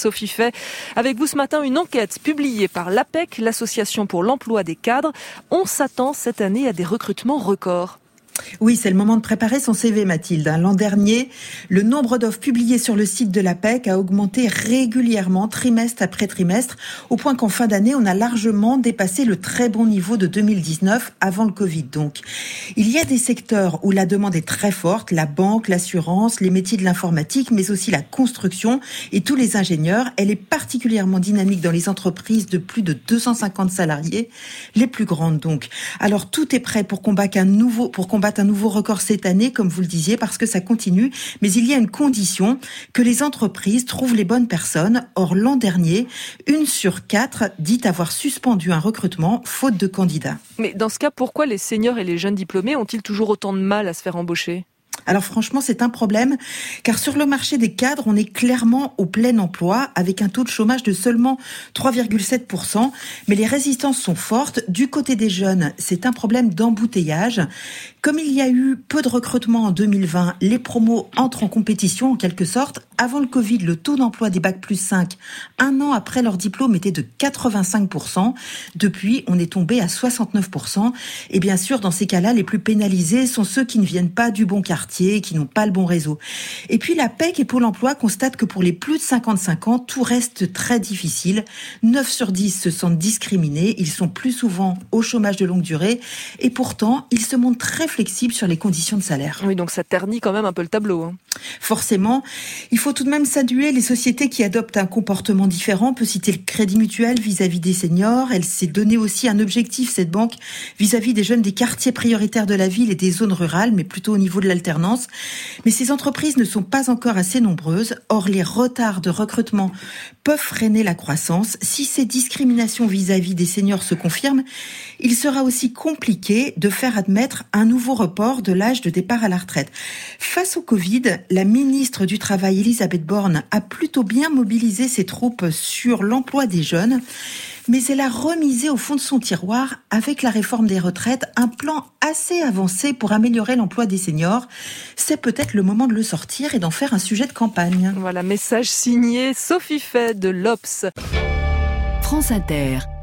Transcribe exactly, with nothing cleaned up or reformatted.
Sophie Fay. Avec vous ce matin, une enquête publiée par l'A P E C, l'Association pour l'emploi des cadres. On s'attend cette année à des recrutements records. Oui, c'est le moment de préparer son C V, Mathilde. L'an dernier, le nombre d'offres publiées sur le site de l'A P E C a augmenté régulièrement, trimestre après trimestre, au point qu'en fin d'année, on a largement dépassé le très bon niveau de deux mille dix-neuf, avant le Covid donc. Il y a des secteurs où la demande est très forte, la banque, l'assurance, les métiers de l'informatique, mais aussi la construction et tous les ingénieurs. Elle est particulièrement dynamique dans les entreprises de plus de deux cent cinquante salariés, les plus grandes donc. Alors tout est prêt pour combattre un nouveau, pour combattre un nouveau record cette année, comme vous le disiez, parce que ça continue. Mais il y a une condition, que les entreprises trouvent les bonnes personnes. Or, l'an dernier, une sur quatre dit avoir suspendu un recrutement faute de candidats. Mais dans ce cas, pourquoi les seniors et les jeunes diplômés ont-ils toujours autant de mal à se faire embaucher ? Alors franchement, c'est un problème, car sur le marché des cadres, on est clairement au plein emploi, avec un taux de chômage de seulement trois virgule sept pour cent. Mais les résistances sont fortes. Du côté des jeunes, c'est un problème d'embouteillage. Comme il y a eu peu de recrutement en deux mille vingt, les promos entrent en compétition en quelque sorte. Avant le Covid, le taux d'emploi des bac plus cinq, un an après leur diplôme, était de quatre-vingt-cinq pour cent. Depuis, on est tombé à soixante-neuf pour cent. Et bien sûr, dans ces cas-là, les plus pénalisés sont ceux qui ne viennent pas du bon quartier, qui n'ont pas le bon réseau. Et puis l'A P E C et Pôle emploi constatent que pour les plus de cinquante-cinq ans, tout reste très difficile. neuf sur dix se sentent discriminés, ils sont plus souvent au chômage de longue durée et pourtant, ils se montrent très flexibles sur les conditions de salaire. Oui, donc ça ternit quand même un peu le tableau. Hein. Forcément, il faut tout de même saluer les sociétés qui adoptent un comportement différent. On peut citer le Crédit Mutuel vis-à-vis des seniors. Elle s'est donné aussi un objectif, cette banque, vis-à-vis des jeunes des quartiers prioritaires de la ville et des zones rurales, mais plutôt au niveau de l'alternance. Mais ces entreprises ne sont pas encore assez nombreuses. Or, les retards de recrutement peuvent freiner la croissance. Si ces discriminations vis-à-vis des seniors se confirment, il sera aussi compliqué de faire admettre un nouveau report de l'âge de départ à la retraite. Face au Covid, la ministre du Travail, Elisabeth Borne, a plutôt bien mobilisé ses troupes sur l'emploi des jeunes. Mais elle a remisé au fond de son tiroir, avec la réforme des retraites, un plan assez avancé pour améliorer l'emploi des seniors. C'est peut-être le moment de le sortir et d'en faire un sujet de campagne. Voilà, message signé Sophie Fay de l'Obs. France Inter.